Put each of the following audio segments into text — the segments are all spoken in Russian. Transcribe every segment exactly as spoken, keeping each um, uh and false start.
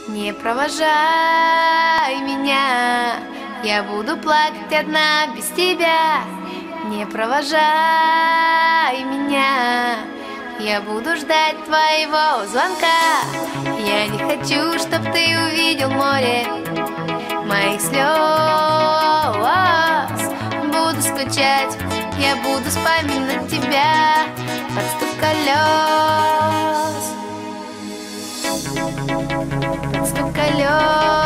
Не провожай меня, я буду плакать одна без тебя. Не провожай меня, я буду ждать твоего звонка. Я не хочу, чтоб ты увидел море моих слез. Буду скучать, я буду вспоминать тебя под стук колес, под стук колес.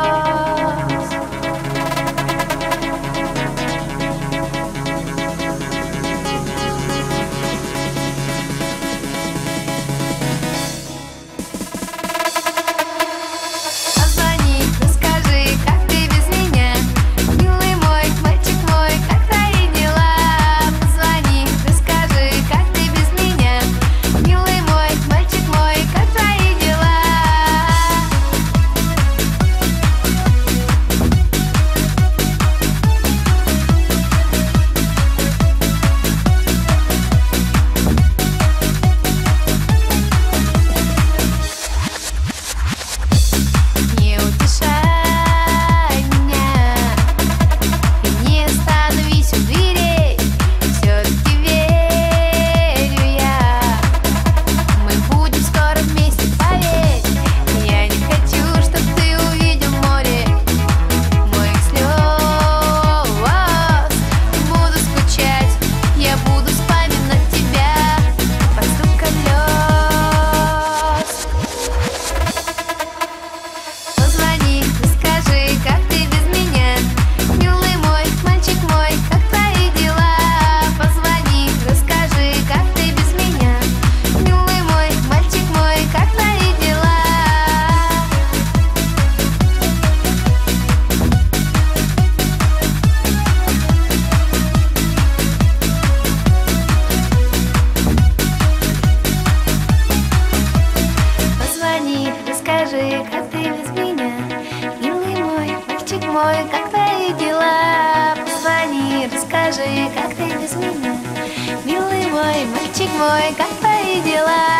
Расскажи, как ты без меня, милый мой, мальчик мой, как твои дела? Позвони, расскажи, как ты без меня, милый мой, мальчик мой, как твои дела?